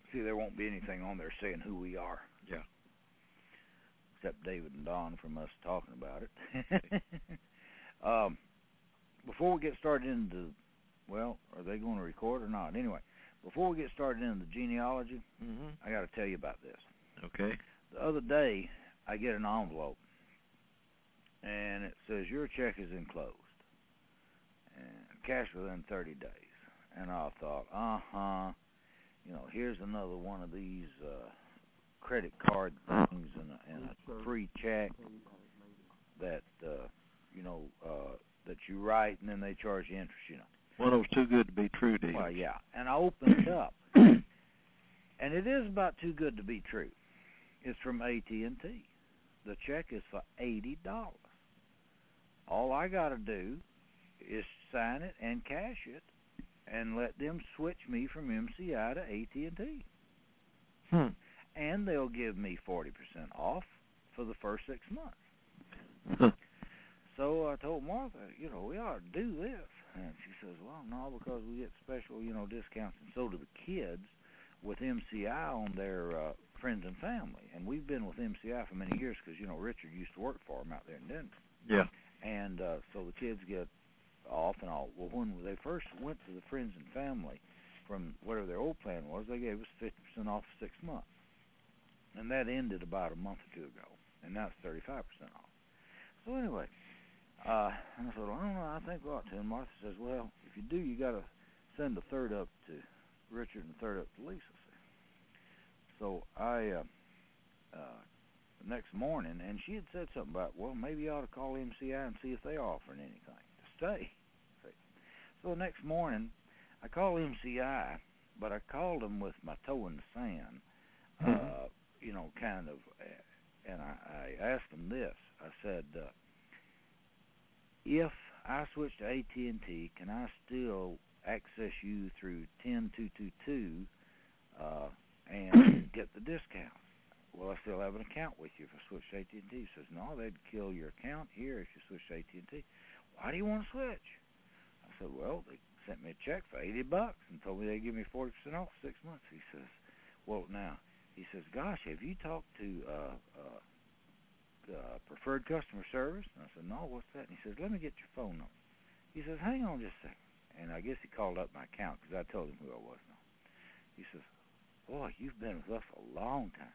See, there won't be anything on there saying who we are. Yeah. Except David and Don from us talking about it. Before we get started into, well, are they going to record or not? Anyway, before we get started into the genealogy, I got to tell you about this. Okay. The other day, I get an envelope, and it says, your check is enclosed, and cash within 30 days. And I thought, here's another one of these credit card things and a free check that, that you write, and then they charge you interest, One of those too good to be true deals. Well, yeah. And I opened it up, and it is about too good to be true. It's from AT&T. The check is for $80. All I got to do is sign it and cash it, and let them switch me from MCI to AT&T. And they'll give me 40% off for the first 6 months. So I told Martha, we ought to do this. And she says, well, no, because we get special, discounts. And so do the kids with MCI on their friends and family. And we've been with MCI for many years because, Richard used to work for them out there in Denver. Yeah. And so the kids get off and all. Well, when they first went to the friends and family from whatever their old plan was, they gave us 50% off for 6 months. And that ended about a month or two ago. And now it's 35% off. So anyway, and I said, well, I don't know, I think we ought to. And Martha says, well, if you do, you got to send a third up to Richard and a third up to Lisa. So I, the next morning, and she had said something about, well, maybe you ought to call MCI and see if they're offering anything to stay. So the next morning, I called MCI, but I called them with my toe in the sand, kind of, and I asked them this. I said, if I switch to AT&T, can I still access you through 10222 and get the discount? Well, I still have an account with you if I switch to AT&T. He says, no, they'd kill your account here if you switch to AT&T. Why do you want to switch? I said, well, they sent me a check for $80 and told me they'd give me 40% off 6 months. He says, well, now, he says, gosh, have you talked to Preferred Customer Service? And I said, no, what's that? And he says, let me get your phone number. He says, hang on just a second. And I guess he called up my account because I told him who I was now. He says, boy, you've been with us a long time.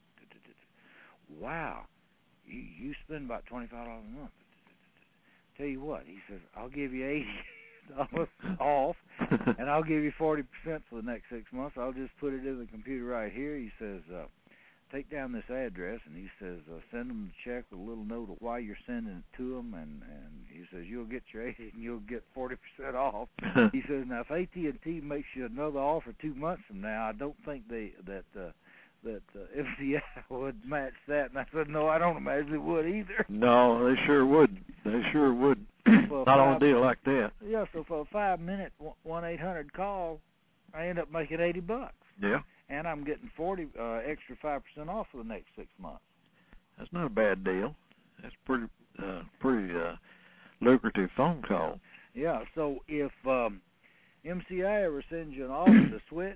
Wow, you spend about $25 a month. Tell you what, he says, I'll give you $80 off, and I'll give you 40% for the next 6 months. I'll just put it in the computer right here. He says, take down this address, and he says, send them the check with a little note of why you're sending it to them, and he says, you'll get your 80 and you'll get 40% off. He says, now, if AT&T makes you another offer 2 months from now, I don't think that MCI would match that. And I said, no, I don't imagine it would either. No, they sure would. They sure would. Not on a deal like that. Yeah, so for a 5-minute 1-800 call, I end up making $80. Yeah. And I'm getting 40 extra 5% off for the next 6 months. That's not a bad deal. That's pretty lucrative phone call. Yeah. So if MCI ever sends you an offer to switch,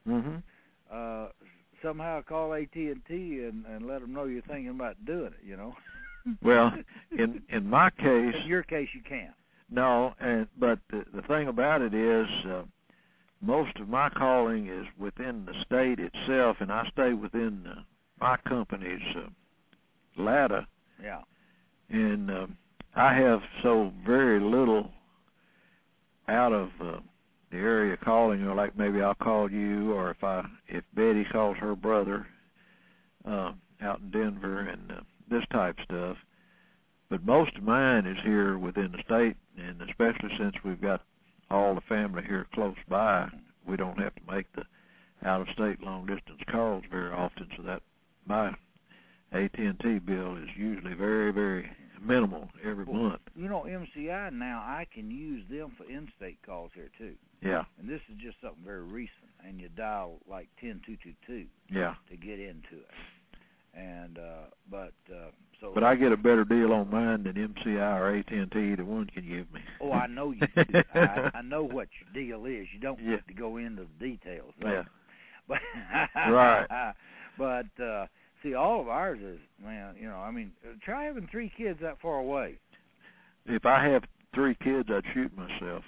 somehow call AT&T and let them know you're thinking about doing it. Well, in my case, in your case, you can't. No, but the thing about it is, most of my calling is within the state itself, and I stay within my company's ladder. Yeah. And I have so very little out of the area calling, or like maybe I'll call you, or if Betty calls her brother out in Denver and this type of stuff. But most of mine is here within the state, and especially since we've got all the family here close by, we don't have to make the out-of-state long-distance calls very often, so that my AT&T bill is usually very, very minimal every month. MCI now, I can use them for in-state calls here, too. Yeah. And this is just something very recent, and you dial, like, 10222 to get into it. And, But I get a better deal on mine than MCI or AT&T, either one can give me. Oh, I know you do. I know what your deal is. You don't get to go into the details. Yeah. Right. But see, all of ours is, man, I mean, try having 3 kids that far away. If I have 3 kids, I'd shoot myself.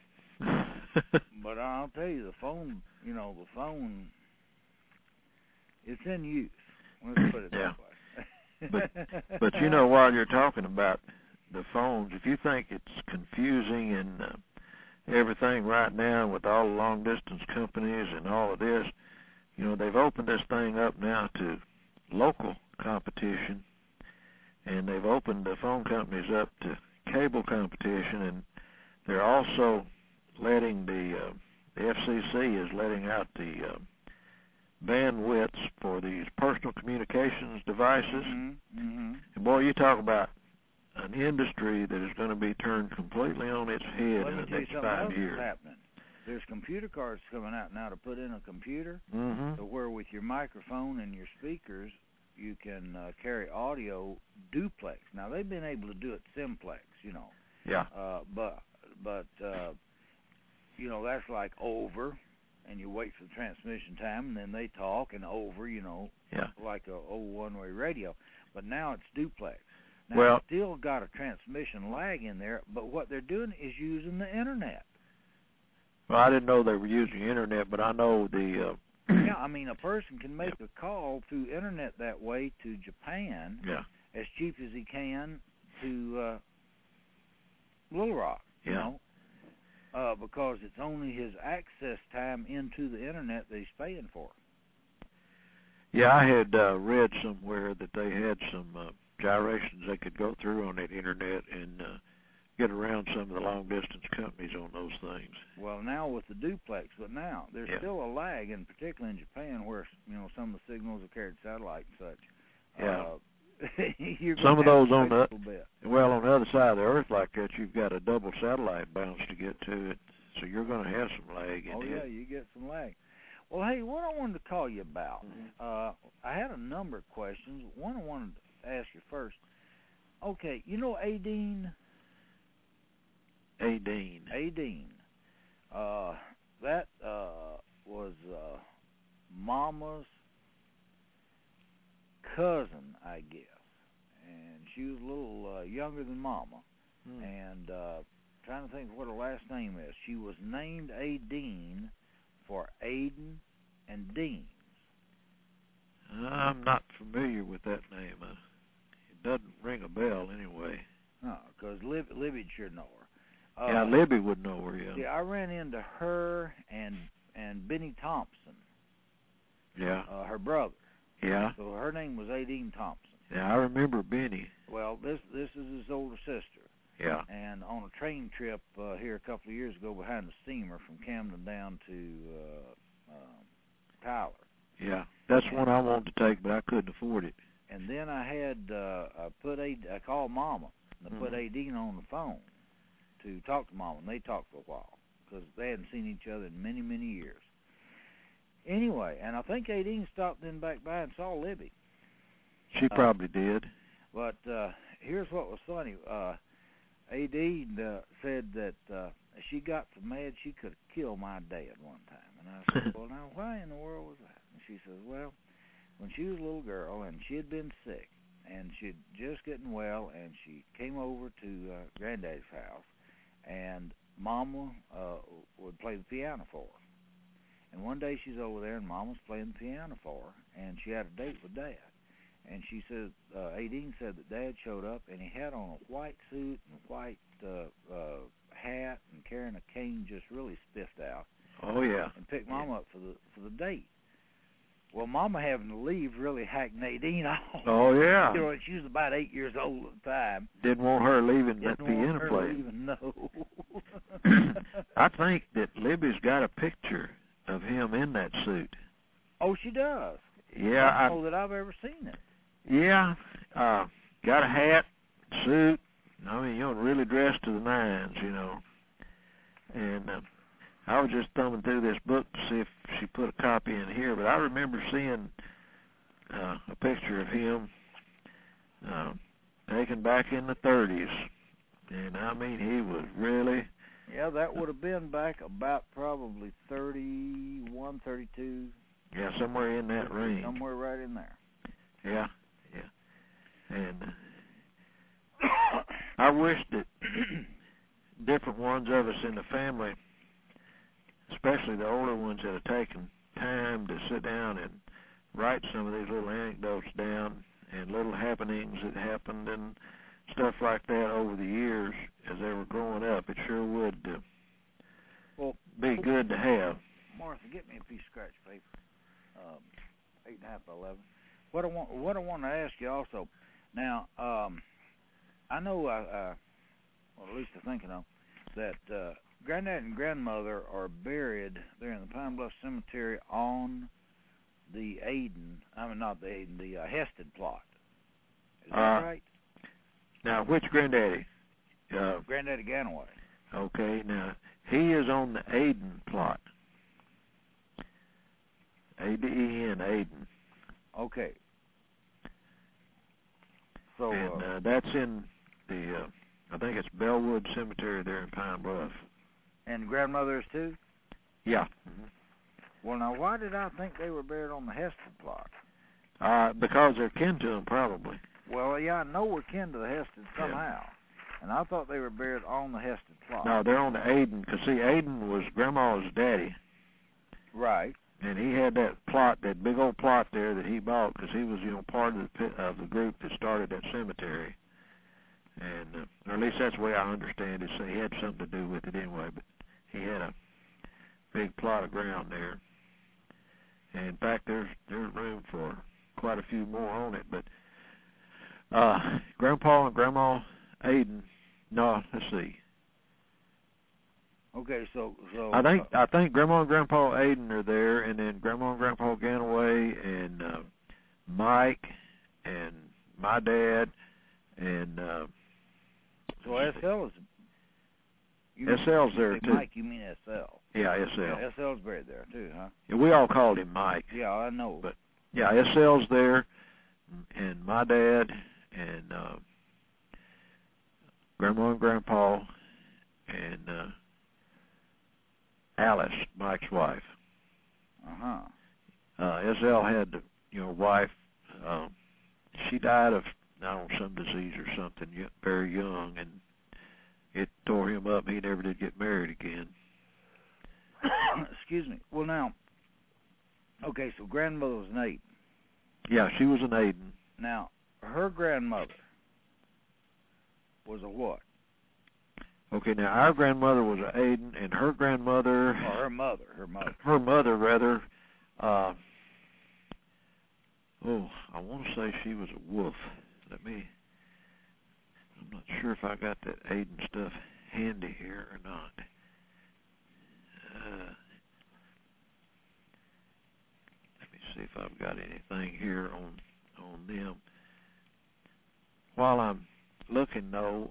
But I'll tell you, the phone, it's in use. Let's put it that way. But while you're talking about the phones, if you think it's confusing and everything right now with all the long distance companies and all of this, they've opened this thing up now to local competition, and they've opened the phone companies up to cable competition, and they're also letting the FCC is letting out the bandwidths for these personal communications devices. Mm-hmm. And boy, you talk about an industry that is going to be turned completely on its head in the next 5 years. Happening. There's computer cards coming out now to put in a computer, mm-hmm. where with your microphone and your speakers you can carry audio duplex. Now they've been able to do it simplex, Yeah. But that's like over, and you wait for the transmission time, and then they talk, and over, Yeah. like a old one-way radio. But now it's duplex. Now, Well, it's still got a transmission lag in there, but what they're doing is using the internet. Well, I didn't know they were using the internet, but I know the. Yeah, I mean, a person can make a call through internet that way to Japan, yeah, as cheap as he can to Little Rock, because it's only his access time into the internet that he's paying for. Yeah, I had read somewhere that they had some gyrations they could go through on that internet and get around some of the long-distance companies on those things. Well, now with the duplex, but now there's still a lag, and particularly in Japan, where some of the signals are carried satellite and such. Yeah. Some of those on the other side of the earth like that, you've got a double satellite bounce to get to it, so you're going to have some lag in it. Yeah, you get some lag. Well, hey, what I wanted to call you about, I had a number of questions. One I wanted to ask you first. Okay, Adine? Adine. That was Mama's cousin, I guess. And she was a little younger than Mama. And trying to think what her last name is. She was named Adine for Aden and Dean. I'm not familiar with that name. It doesn't ring a bell anyway. No, because Libby'd sure know her. Yeah, Libby would know her, yeah. See, I ran into her and Benny Thompson. Yeah. Her brother. Yeah. So her name was Adine Thompson. Yeah, I remember Benny. Well, this is his older sister. Yeah. And on a train trip here a couple of years ago behind the steamer from Camden down to Tyler. Yeah, that's one I wanted to take, but I couldn't afford it. And then I had I called Mama, and I put Adine on the phone to talk to Mama, and they talked for a while because they hadn't seen each other in many, many years. Anyway, and I think Adine stopped in back by and saw Libby. She probably did. But here's what was funny. Adine said that she got so mad she could have killed my dad one time. And I said, well, now, why in the world was that? And she says, well, when she was a little girl and she had been sick and she'd just getting well, and she came over to Granddaddy's house, and Mama would play the piano for her. And one day she's over there and Mama's playing the piano for her, and she had a date with Dad. And she said, Adine said that Dad showed up, and he had on a white suit and a white hat and carrying a cane, just really spiffed out. Oh, yeah. And picked Mama up for the date. Well, Mama having to leave really hacked Nadine off. Oh, yeah. She was about 8 years old at the time. Didn't want her leaving that piano place. No. I think that Libby's got a picture of him in that suit. Oh, she does. Yeah. I don't know that I've ever seen it. Yeah. Got a hat, suit. I mean, really dressed to the nines, And I was just thumbing through this book to see if she put a copy in here, but I remember seeing a picture of him taken back in the 30s. And, I mean, he was really... Yeah, that would have been back about probably 31, 32. Yeah, somewhere in that range. Somewhere right in there. Yeah, yeah. And I wish that different ones of us in the family, especially the older ones that have taken time to sit down and write some of these little anecdotes down and little happenings that happened and stuff like that over the years as they were growing up. It sure would be good to have. Martha, get me a piece of scratch paper. 8.5 by 11. What I want to ask you also. Now, I know, well, at least I think I know, that Granddad and Grandmother are buried there in the Pine Bluff Cemetery on the the Hested plot. Is that right? Now, which Granddaddy? Granddaddy Ganaway. Okay, now, he is on the Aden plot. A-D-E-N, Aden. Okay. So, and that's in the, I think it's Bellwood Cemetery there in Pine Bluff. And Grandmother's too? Yeah. Mm-hmm. Well, now, why did I think they were buried on the Hested plot? Because they're kin to them, probably. Well, yeah, I know we're kin to the Hested somehow. Yeah. And I thought they were buried on the Hested plot. No, they're on the Aden, because, see, Aden was Grandma's daddy. Right. And he had that plot, that big old plot there that he bought, because he was, part of the group that started that cemetery. And, or at least that's the way I understand it. So he had something to do with it anyway. But he had a big plot of ground there. And in fact, there's room for quite a few more on it. But Grandpa and Grandma Aden, no, let's see. Okay, so I think Grandma and Grandpa Aden are there, and then Grandma and Grandpa Ganaway, and Mike, and my dad, and so SL is. SL's there too. Mike, you mean SL? Yeah, SL. Yeah, SL's buried there too, huh? Yeah, we all called him Mike. Yeah, I know. But yeah, SL's there, and my dad, and Grandma and Grandpa, and Alice, Mike's wife. SL had, wife. She died of, some disease or something, very young, and it tore him up. He never did get married again. Excuse me. Well, now, okay, so grandmother was an Aden. Yeah, she was an Aden. Now, her grandmother was a what? Okay, now our grandmother was an Aden, and her grandmother... Oh, her mother. Her mother, rather, I want to say she was a wolf. I'm not sure if I got that Aden stuff handy here or not. Let me see if I've got anything here on them. While I'm looking, though,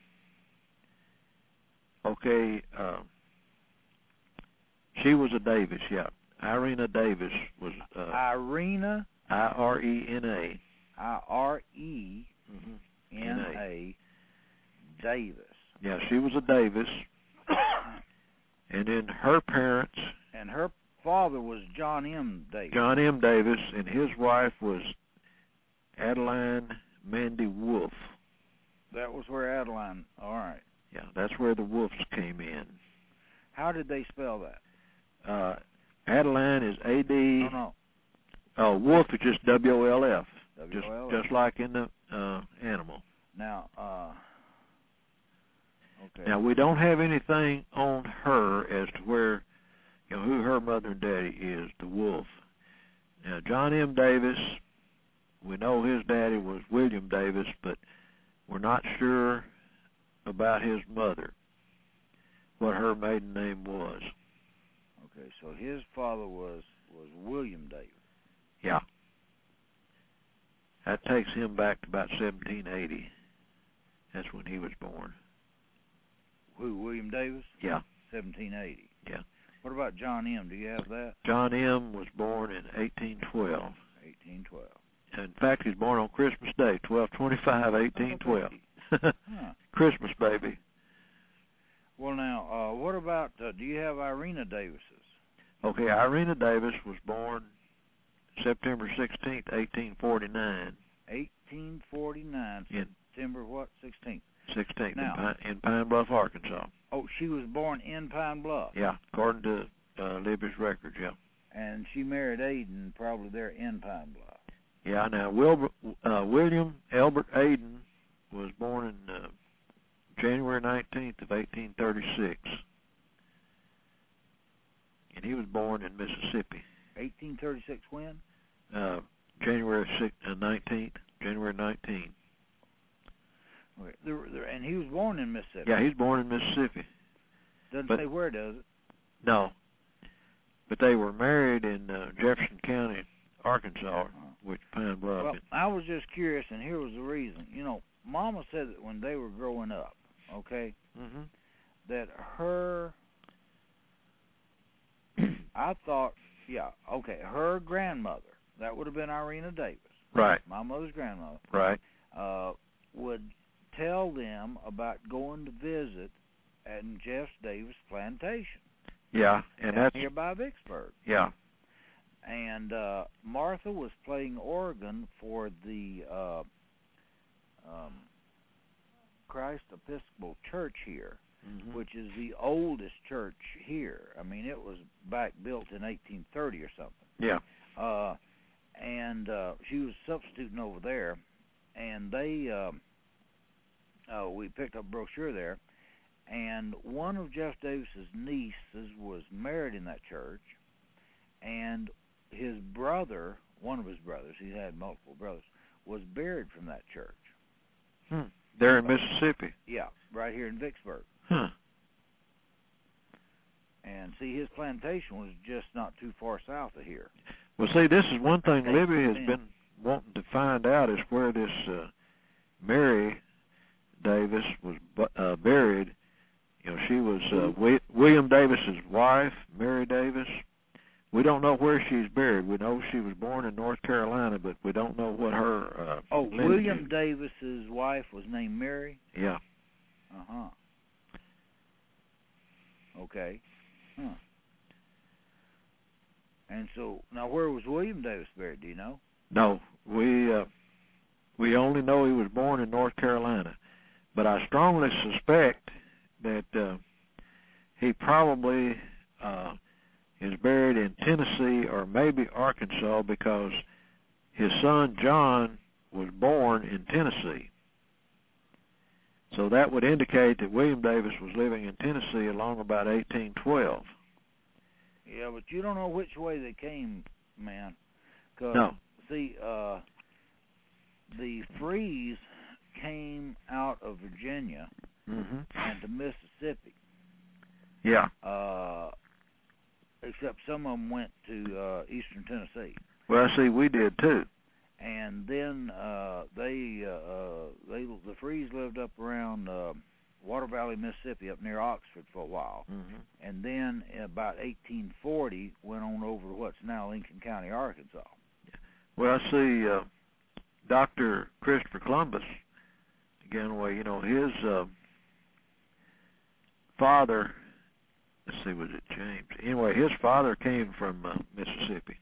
she was a Davis, yeah. Irena Davis was... Irena? I-R-E-N-A. I-R-E-N-A Davis. Yeah, she was a Davis. And then her parents... And her father was John M. Davis. John M. Davis, and his wife was Adeline Mandy Wolf. That was where Adeline... All right. Yeah, that's where the Wolfs came in. How did they spell that? Adeline is A-D... No. Oh, Wolf is just W-O-L-F. W-O-L-F. Just like in the animal. Now, okay. Now, we don't have anything on her as to where, who her mother and daddy is, the Wolf. Now, John M. Davis, we know his daddy was William Davis, but we're not sure about his mother, what her maiden name was. Okay, so his father was William Davis. Yeah. That takes him back to about 1780. That's when he was born. Who, William Davis? Yeah. 1780. Yeah. What about John M.? Do you have that? John M. was born in 1812. 1812. In fact, he was born on Christmas Day, 12/25, 1812. Christmas baby. Well, now, what about, do you have Irena Davises? Okay, Irena Davis was born September 16th, 1849. 1849. September what? 16th. 16th Now, in Pine Bluff, Arkansas. Oh, she was born in Pine Bluff. Yeah, according to Libby's records, yeah. And she married Aiden probably there in Pine Bluff. Yeah, now William Elbert Aiden was born in January 19th of 1836. And he was born in Mississippi. 1836 when? January 19th. January 19th. And he was born in Mississippi. Yeah, he's born in Mississippi. Doesn't say where, does it? No. But they were married in Jefferson County, Arkansas, which Pine Bluff. Well, I was just curious, and here was the reason. You know, Mama said that when they were growing up, okay, that her, I thought, her grandmother, that would have been Irena Davis. Right. My mother's grandmother. Right. Would tell them about going to visit at Jeff Davis plantation. Yeah, and that's here by Vicksburg. Yeah. And Martha was playing organ for the Christ Episcopal Church here, which is the oldest church here. I mean, it was built in 1830 or something. Yeah. And she was substituting over there, and they we picked up a brochure there, and one of Jeff Davis's nieces was married in that church, and his brother, one of his brothers, he had multiple brothers, was buried from that church. There in Mississippi? Yeah, right here in Vicksburg. And see, his plantation was just not too far south of here. Well, see, this is one thing Libby has been wanting to find out is where this Mary Davis was buried. You know, she was William Davis's wife, Mary Davis. We don't know where she's buried. We know she was born in North Carolina, but we don't know what her William Davis's wife was named Mary? Yeah. Okay. And so, now where was William Davis buried, do you know? No, we only know he was born in North Carolina. But I strongly suspect that he probably is buried in Tennessee or maybe Arkansas because his son John was born in Tennessee. So that would indicate that William Davis was living in Tennessee along about 1812. Yeah, but you don't know which way they came, man. No. See, the Frees came out of Virginia and to Mississippi. Yeah. Except some of them went to eastern Tennessee. Well, see, we did too. And then the Frees lived up around Water Valley, Mississippi, up near Oxford for a while. And then about 1840 went on over to what's now Lincoln County, Arkansas. Well, see, Dr. Christopher Columbus, Ganaway, you know, his father, let's see, was it James? Anyway, his father came from Mississippi.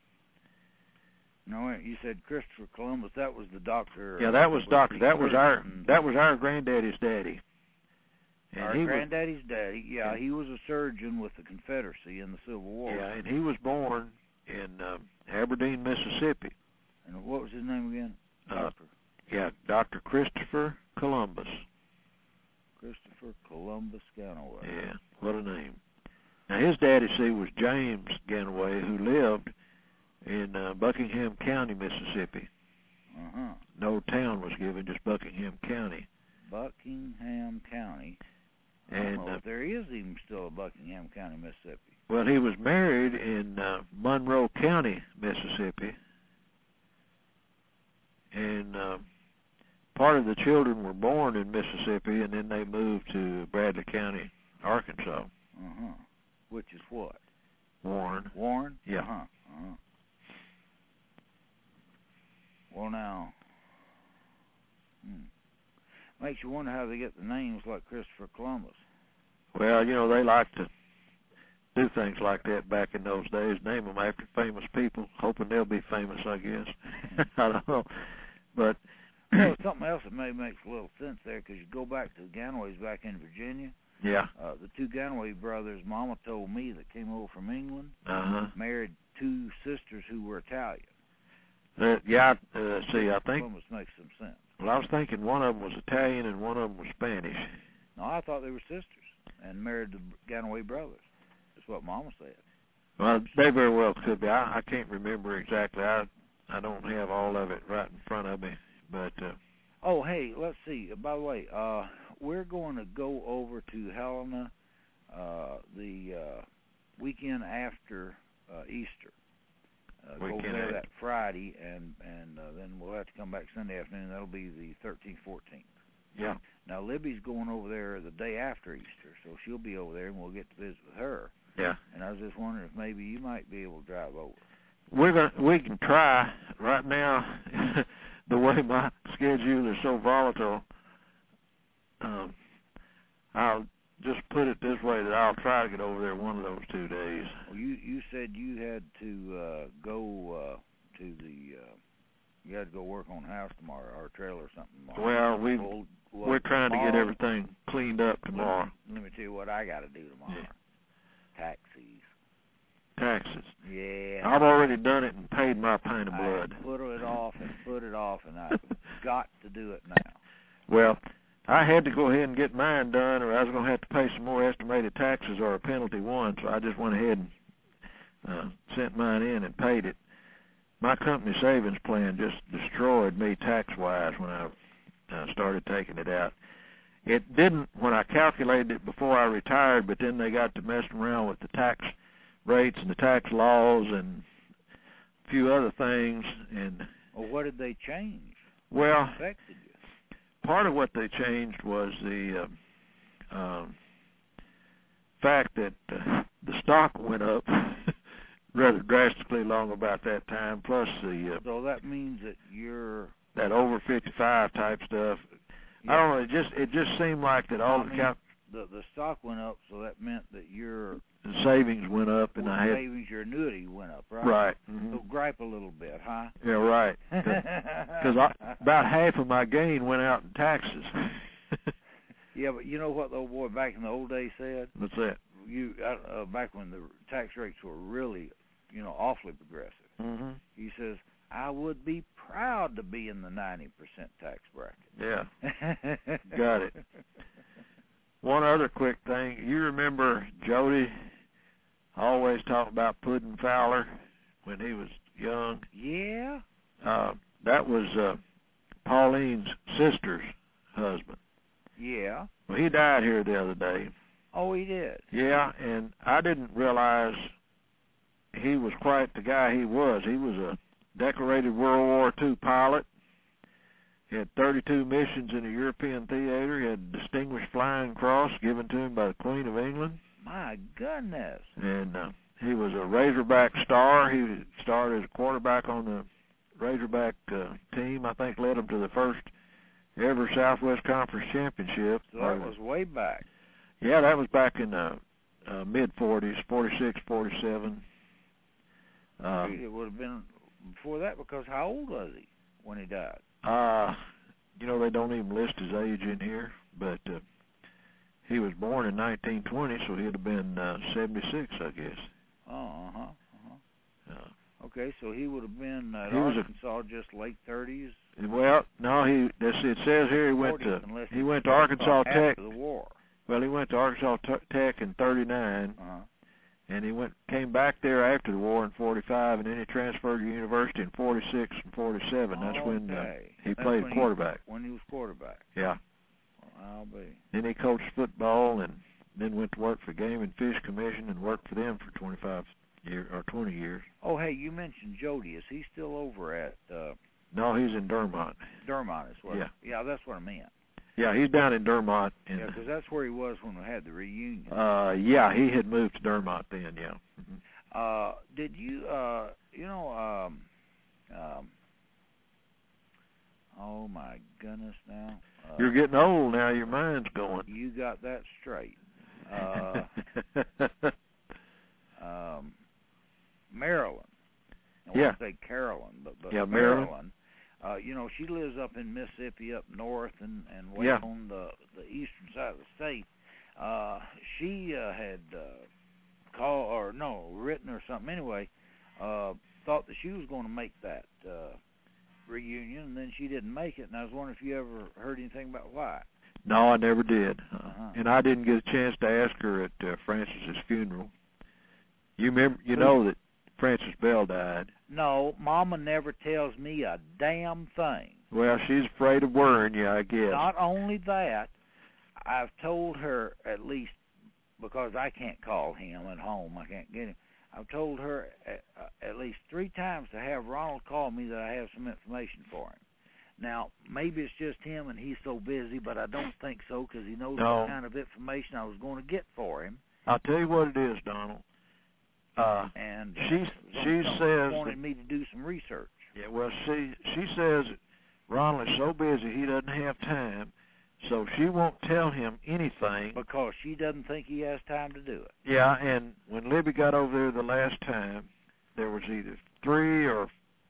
No, you said Christopher Columbus. That was the doctor. Yeah, that was doctor. That was our granddaddy's daddy. And our granddaddy's daddy. Yeah, he was a surgeon with the Confederacy in the Civil War. Yeah, and he was born in Aberdeen, Mississippi. And what was his name again? Doctor. Yeah, Dr. Christopher Columbus. Christopher Columbus Ganaway. Yeah, what a name. Now, his daddy, see, was James Ganaway, who lived in Buckingham County, Mississippi. No town was given, just Buckingham County. Buckingham County. And there is even still a Buckingham County, Mississippi. Well, he was married in Monroe County, Mississippi. And part of the children were born in Mississippi, and then they moved to Bradley County, Arkansas. Which is what? Warren. Warren? Yeah. Well, now, makes you wonder how they get the names like Christopher Columbus. Well, you know, they like to do things like that back in those days. Name them after famous people, hoping they'll be famous, I guess. I don't know. But well, something else that maybe makes a little sense there, because you go back to the Ganoways back in Virginia. Yeah. The two Ganaway brothers, Mama told me, that came over from England, married two sisters who were Italian. Yeah, see, I think Columbus makes some sense. Well, I was thinking one of them was Italian and one of them was Spanish. No, I thought they were sisters and married the Ganaway brothers. That's what Mama said. Well, they very well could be. I can't remember exactly. I don't have all of it right in front of me, but. Oh, hey, let's see. By the way, we're going to go over to Helena the weekend after Easter. Go over there that Friday, and then we'll have to come back Sunday afternoon. That'll be the 13th, 14th. Yeah. Now, Libby's going over there the day after Easter, so she'll be over there, and we'll get to visit with her. Yeah. And I was just wondering if maybe you might be able to drive over. We can try. Right now, the way my schedule is so volatile, I'll just put it this way, that I'll try to get over there one of those 2 days. Well, you said you had to go to the you had to go work on a house tomorrow, or a trailer or something tomorrow. Well, we're trying to get everything cleaned up tomorrow. Let me tell you what I got to do tomorrow. Yeah. Taxes. Yeah. I've already done it and paid my pint of blood. I put it off, and I've got to do it now. Well, I had to go ahead and get mine done, or I was going to have to pay some more estimated taxes or a penalty one, so I just went ahead and sent mine in and paid it. My company savings plan just destroyed me tax-wise when I started taking it out. It didn't when I calculated it before I retired, but then they got to messing around with the tax rates and the tax laws and a few other things. And well, what did they change? Well, what affected you? Part of what they changed was the fact that the stock went up rather drastically along about that time. Plus the so that means that that over 55 type stuff. Yeah. I don't know. It just seemed like that all the stock went up, so that meant that your savings went up, and your annuity went up, right? Right. Mm-hmm. So gripe a little bit, huh? Yeah, right. Because about half of my gain went out in taxes. Yeah, but you know what the old boy back in the old days said? What's that? Back when the tax rates were really, awfully progressive. Mm-hmm. He says, I would be proud to be in the 90% tax bracket. Yeah. Got it. One other quick thing. You remember Jody always talked about Puddin' Fowler when he was young? Yeah. That was Pauline's sister's husband. Yeah. Well, he died here the other day. Oh, he did? Yeah, and I didn't realize he was quite the guy he was. He was a decorated World War II pilot. He had 32 missions in a European theater. He had a Distinguished Flying Cross given to him by the Queen of England. My goodness. And he was a Razorback star. He started as a quarterback on the Razorback team. I think led them to the first ever Southwest Conference championship. So that was way back. Yeah, that was back in the mid-40s, 46, 47. It would have been before that, because how old was he when he died? They don't even list his age in here, but he was born in 1920, so he'd have been 76, I guess. Okay, so he would have been at Arkansas just late 30s. Well, no, it says here he went to Arkansas Tech. After the war. Well, he went to Arkansas Tech in 39. And he came back there after the war in 45, and then he transferred to university in 46 and 47. That's when he played quarterback. When he was quarterback. Yeah. Well, I'll be. Then he coached football, and then went to work for Game and Fish Commission and worked for them for 25 years or 20 years. Oh, hey, you mentioned Jody. Is he still over at? No, he's in Dermont. Dermont is what. Yeah. Yeah, that's what I meant. Yeah, he's down in Dermont. Yeah, because that's where he was when we had the reunion. Yeah, he had moved to Dermont then, yeah. Mm-hmm. Did you, oh my goodness now. You're getting old now, your mind's going. You got that straight. Marilyn. I Yeah. want to say Carolyn, but Yeah, Marilyn. Marilyn. You know, she lives up in Mississippi, up north, and way Yeah. on the eastern side of the state. She had called, or no, written or something. Anyway, thought that she was going to make that reunion, and then she didn't make it. And I was wondering if you ever heard anything about why. No, I never did. Uh-huh. And I didn't get a chance to ask her at Francis's funeral. You remember? You know that Francis Bell died. No, Mama never tells me a damn thing. Well, she's afraid of worrying you, I guess. Not only that, I've told her, at least because I can't call him at home, I can't get him. I've told her at least 3 times to have Ronald call me that I have some information for him. Now, maybe it's just him and he's so busy, but I don't think so, because he knows what kind of information I was going to get for him. I'll tell you what it is, Donald. And she says wanted me to do some research. Yeah, well, she says that Ronald is so busy he doesn't have time, so she won't tell him anything. Because she doesn't think he has time to do it. Yeah, and when Libby got over there the last time, there was either 3 or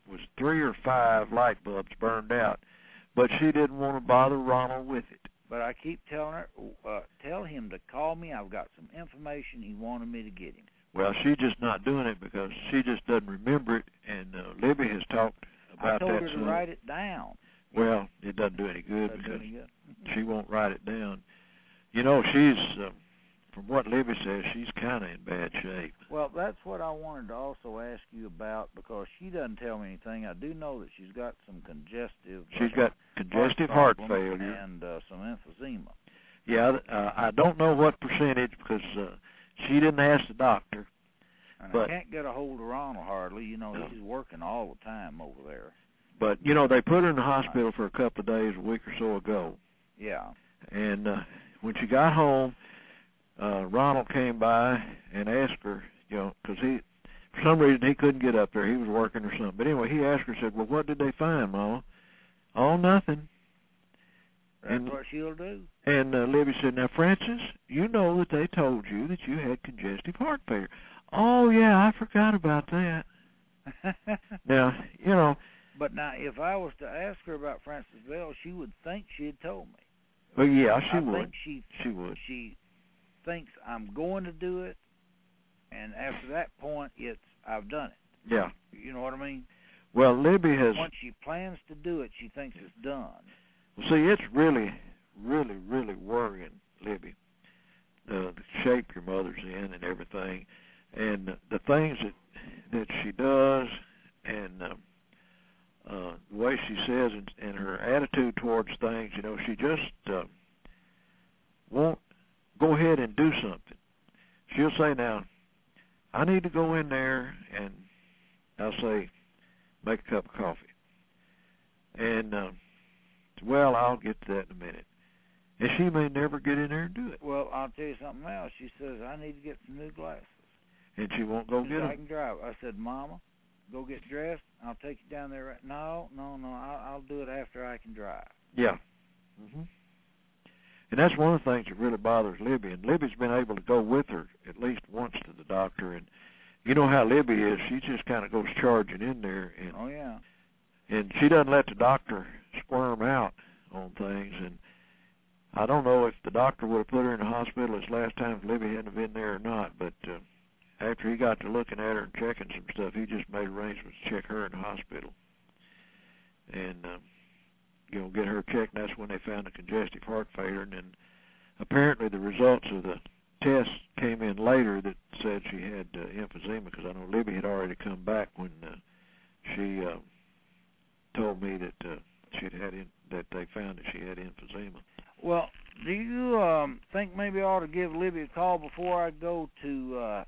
5 light bulbs burned out, but she didn't want to bother Ronald with it. But I keep telling her, tell him to call me. I've got some information he wanted me to get him. Well, she's just not doing it because she just doesn't remember it, and Libby has talked about that. I told her to write it down. Well, it doesn't do any good because she won't write it down. You know, she's, from what Libby says, she's kind of in bad shape. Well, that's what I wanted to also ask you about, because she doesn't tell me anything. I do know that she's got some congestive. She's got congestive heart failure and some emphysema. Yeah, I don't know what percentage because she didn't ask the doctor. And but I can't get a hold of Ronald hardly. You know, he's working all the time over there. But, you know, they put her in the hospital for a couple of days, a week or so ago. Yeah. And when she got home, Ronald came by and asked her, you know, because for some reason he couldn't get up there. He was working or something. But anyway, he asked her, said, well, what did they find, Mama? Oh, nothing. That's what she'll do. And Libby said, now, Francis, you know that they told you that you had congestive heart failure. Oh, yeah, I forgot about that. Now, you know. But now, if I was to ask her about Francis Bell, she would think she had told me. Well, yeah, she would. I think she would. She thinks I'm going to do it, and after that point, I've done it. Yeah. You know what I mean? Well, Libby has... Once she plans to do it, she thinks it's done. Well, see, it's really, really, really worrying, Libby, the shape your mother's in and everything, and the things that she does, and the way she says and her attitude towards things. You know, she just won't go ahead and do something. She'll say, now, I need to go in there, and I'll say, make a cup of coffee. And, well, I'll get to that in a minute. And she may never get in there and do it. Well, I'll tell you something else. She says, I need to get some new glasses. And she won't go get them. I can drive. I said, Mama, go get dressed. I'll take you down there. No. I'll do it after I can drive. Yeah. And that's one of the things that really bothers Libby. And Libby's been able to go with her at least once to the doctor. And you know how Libby is. She just kind of goes charging in there. And, oh, yeah. And she doesn't let the doctor squirm out on things. And I don't know if the doctor would have put her in the hospital this last time if Libby hadn't been there or not. But after he got to looking at her and checking some stuff, he just made arrangements to check her in the hospital. And, you know, get her checked. And that's when they found a congestive heart failure. And then apparently the results of the test came in later that said she had emphysema, because I know Libby had already come back when she told me that that they found that she had emphysema. Well, do you think maybe I ought to give Libby a call before I go to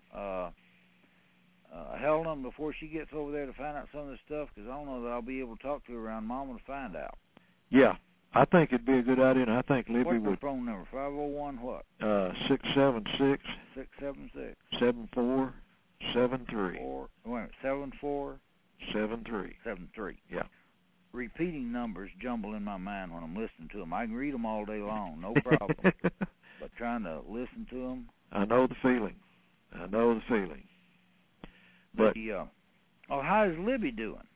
Helena, before she gets over there to find out some of this stuff? Because I don't know that I'll be able to talk to her around Mama to find out. Yeah, I think it'd be a good idea, and I think Libby would. What's her phone number? 501 what? 676. 676. 7473. Wait a minute, 7473. 73. Yeah. Repeating numbers jumble in my mind when I'm listening to them. I can read them all day long, no problem. But trying to listen to them. I know the feeling. But oh, how's Libby doing?